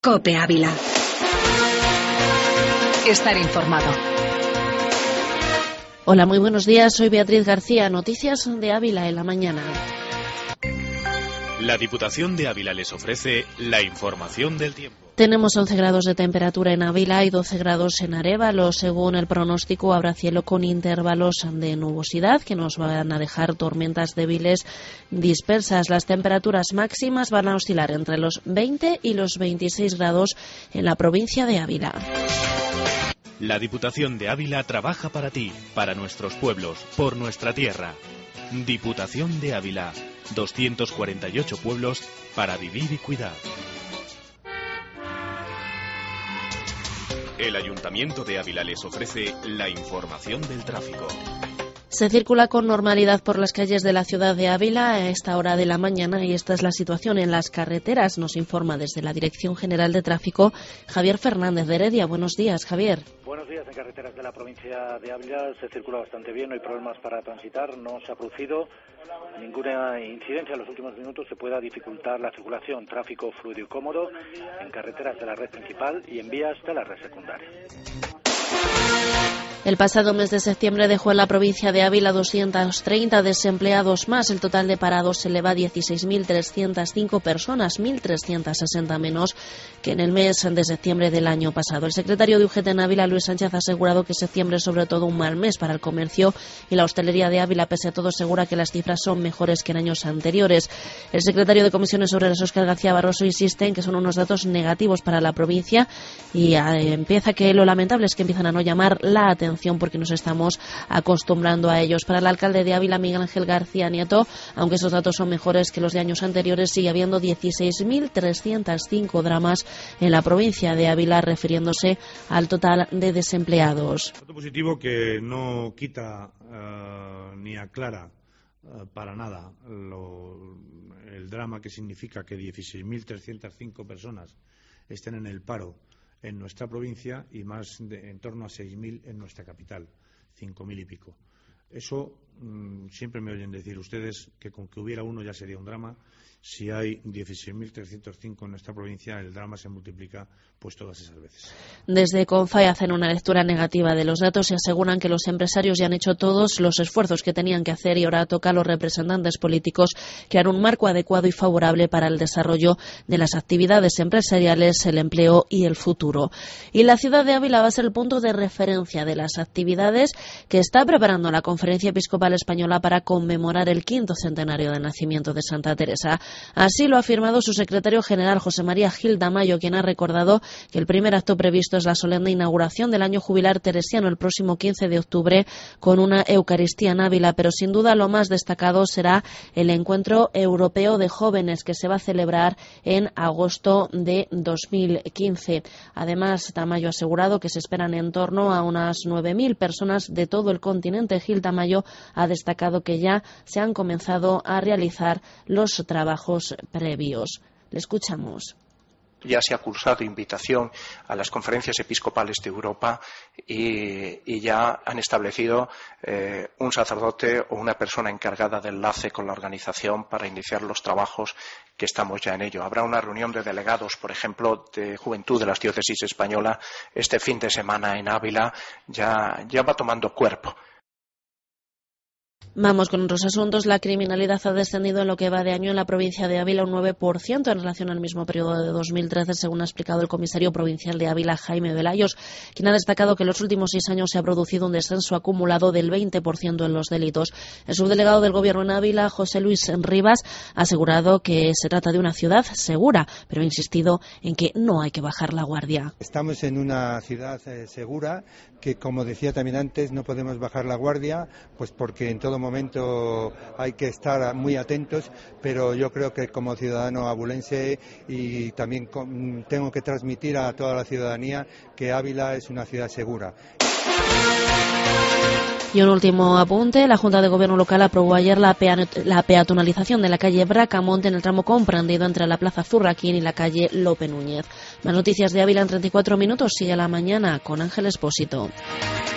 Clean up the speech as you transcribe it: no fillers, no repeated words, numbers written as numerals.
COPE Ávila. Estar informado. Hola, muy buenos días. Soy Beatriz García. Noticias de Ávila en la mañana. La Diputación de Ávila les ofrece la información del tiempo. Tenemos 11 grados de temperatura en Ávila y 12 grados en Arévalo. Según el pronóstico, habrá cielo con intervalos de nubosidad que nos van a dejar tormentas débiles dispersas. Las temperaturas máximas van a oscilar entre los 20 y los 26 grados en la provincia de Ávila. La Diputación de Ávila trabaja para ti, para nuestros pueblos, por nuestra tierra. Diputación de Ávila, 248 pueblos para vivir y cuidar. El Ayuntamiento de Ávila les ofrece la información del tráfico. Se circula con normalidad por las calles de la ciudad de Ávila a esta hora de la mañana y esta es la situación en las carreteras. Nos informa desde la Dirección General de Tráfico Javier Fernández de Heredia. Buenos días, Javier. Buenos días. En carreteras de la provincia de Ávila se circula bastante bien, no hay problemas para transitar, no se ha producido ninguna incidencia en los últimos minutos que pueda dificultar la circulación. Tráfico fluido y cómodo en carreteras de la red principal y en vías de la red secundaria. El pasado mes de septiembre dejó en la provincia de Ávila 230 desempleados más. El total de parados se eleva a 16.305 personas, 1.360 menos que en el mes de septiembre del año pasado. El secretario de UGT en Ávila, Luis Sánchez, ha asegurado que septiembre es sobre todo un mal mes para el comercio y la hostelería de Ávila. Pese a todo, asegura que las cifras son mejores que en años anteriores. El secretario de Comisiones Obreras, Óscar García Barroso, insiste en que son unos datos negativos para la provincia y empieza que lo lamentable es que empiezan a no llamar la atención porque nos estamos acostumbrando a ellos. Para el alcalde de Ávila, Miguel Ángel García Nieto, aunque esos datos son mejores que los de años anteriores, sigue habiendo 16.305 dramas en la provincia de Ávila, refiriéndose al total de desempleados. Dato positivo que no quita ni aclara para nada el drama que significa que 16.305 personas estén en el paro en nuestra provincia y más en torno a 6.000 en nuestra capital, 5.000 y pico. Eso siempre me oyen decir ustedes que con que hubiera uno ya sería un drama. Si hay 16.305 en nuestra provincia, el drama se multiplica pues todas esas veces. Desde CONFAE hacen una lectura negativa de los datos y aseguran que los empresarios ya han hecho todos los esfuerzos que tenían que hacer y ahora toca a los representantes políticos crear un marco adecuado y favorable para el desarrollo de las actividades empresariales, el empleo y el futuro. Y la ciudad de Ávila va a ser el punto de referencia de las actividades que está preparando la Conferencia Episcopal Española para conmemorar el 5º centenario del nacimiento de Santa Teresa. Así lo ha afirmado su secretario general, José María Gil Tamayo, quien ha recordado que el primer acto previsto es la solemne inauguración del año jubilar teresiano el próximo 15 de octubre con una Eucaristía en Ávila, pero sin duda lo más destacado será el Encuentro Europeo de Jóvenes que se va a celebrar en agosto de 2015. Además, Tamayo ha asegurado que se esperan en torno a unas 9.000 personas de todo el continente. Gil Tamayo ha destacado que ya se han comenzado a realizar los trabajos previos. Le escuchamos. Ya se ha cursado invitación a las conferencias episcopales de Europa y ya han establecido un sacerdote o una persona encargada de enlace con la organización para iniciar los trabajos que estamos ya en ello. Habrá una reunión de delegados, por ejemplo, de Juventud de la Diócesis Española este fin de semana en Ávila. Ya va tomando cuerpo. Vamos con otros asuntos. La criminalidad ha descendido en lo que va de año en la provincia de Ávila un 9% en relación al mismo periodo de 2013, según ha explicado el comisario provincial de Ávila, Jaime Velayos, quien ha destacado que en los últimos 6 años se ha producido un descenso acumulado del 20% en los delitos. El subdelegado del Gobierno en Ávila, José Luis Rivas, ha asegurado que se trata de una ciudad segura, pero ha insistido en que no hay que bajar la guardia. Estamos en una ciudad segura que, como decía también antes, no podemos bajar la guardia, pues porque en todo momento hay que estar muy atentos, pero yo creo que como ciudadano abulense y también tengo que transmitir a toda la ciudadanía que Ávila es una ciudad segura. Y un último apunte, la Junta de Gobierno local aprobó ayer la peatonalización de la calle Bracamonte en el tramo comprendido entre la Plaza Zurraquín y la calle Lope Núñez. Más noticias de Ávila en 34 minutos, sigue la mañana con Ángel Expósito.